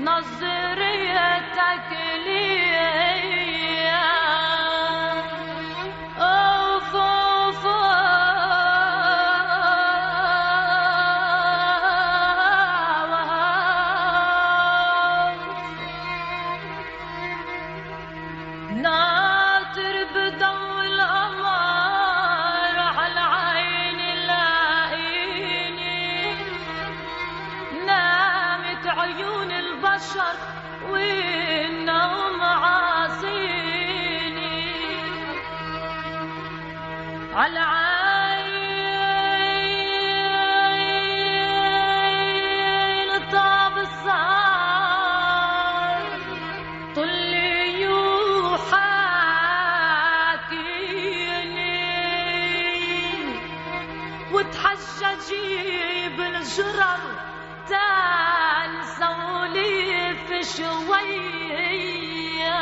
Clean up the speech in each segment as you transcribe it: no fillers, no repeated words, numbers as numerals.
نظريتك لي ناطر بضوء القمر على عين لاقيني نامت عيون البشر والنوم عاصيني على عين طاب السهر طلي يحاكيني وتحججي بالجرر تنسى وليف شوية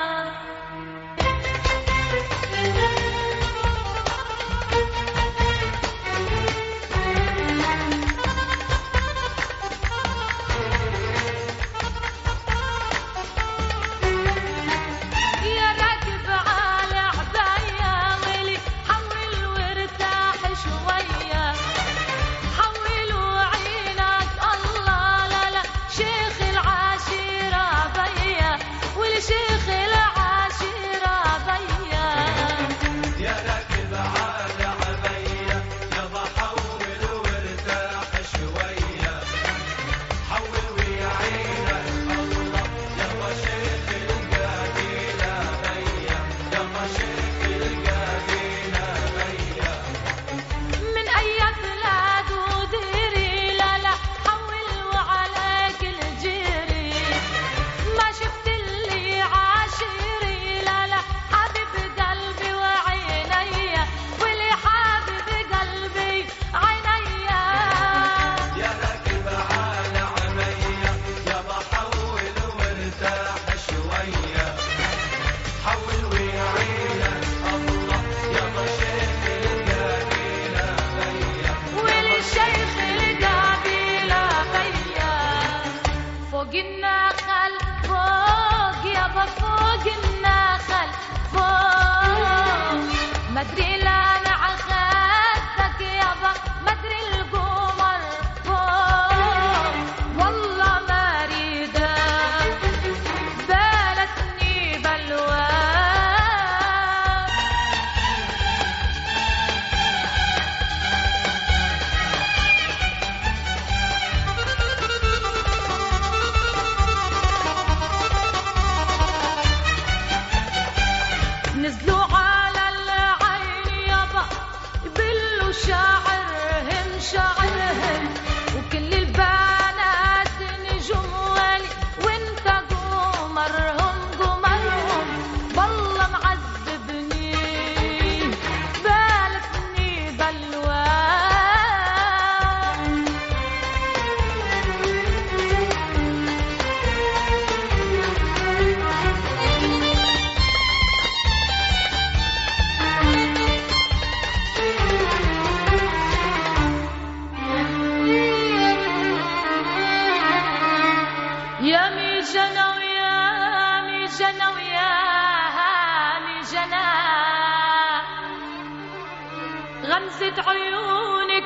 غمزة عيونك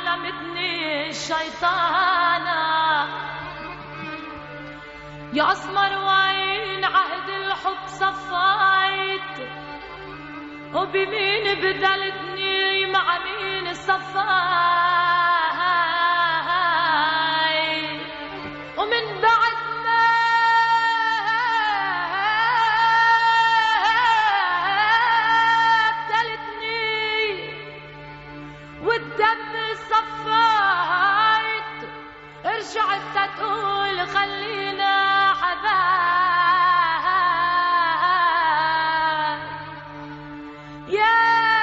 علمتني الشيطانة يا أسمر وعين عهد الحب صفايت وبمين بدلتني مع مين صفايت ومن بعد والدم صفيت رجعت تقول خلينا حبايب يا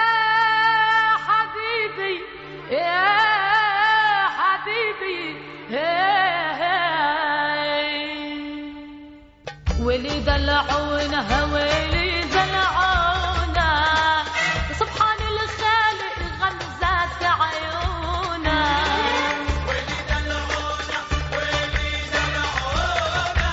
حبيبي يا حبيبي ولي دلعونا ولي دلعونا سبحان الخالق غمزات عيونا ولي دلعونا ولي دلعونا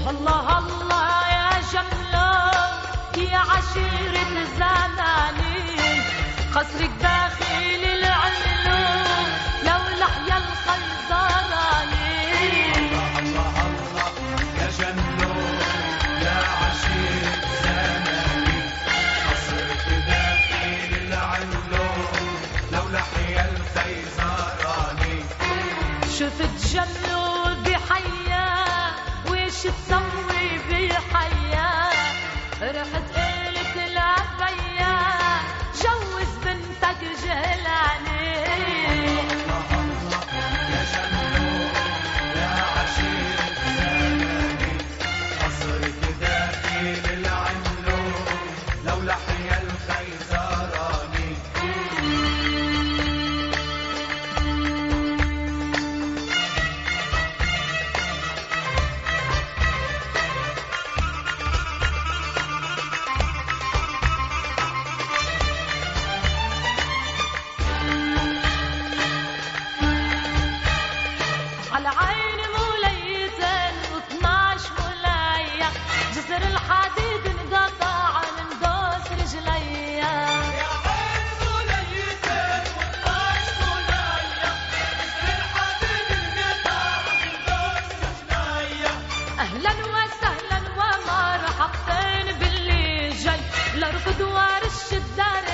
الله الله يا جملة يا عشيرة زماني قصرك داخل العلوم لو لحيا الخيزراني الله الله يا جملة يا عشيرة زماني قصرك داخل العلوم لو لحيا الخيزراني شفت جملة بحياة وش تسوي بحياة رحت قلت لأبيا جوز بنتك جهلاني الله الله يا جملة يا عشيرة زماني قصرك داخل العلوم لو لحيا الخيزراني على عين موليتين و12 مولية جسر الحديد انقطع من دوس رجليا يا عين موليتين و12 مولية جسر الحديد انقطع من دوس رجليا اهلا وسهلا ومرحبتين باللي جاي لركض ورش الدار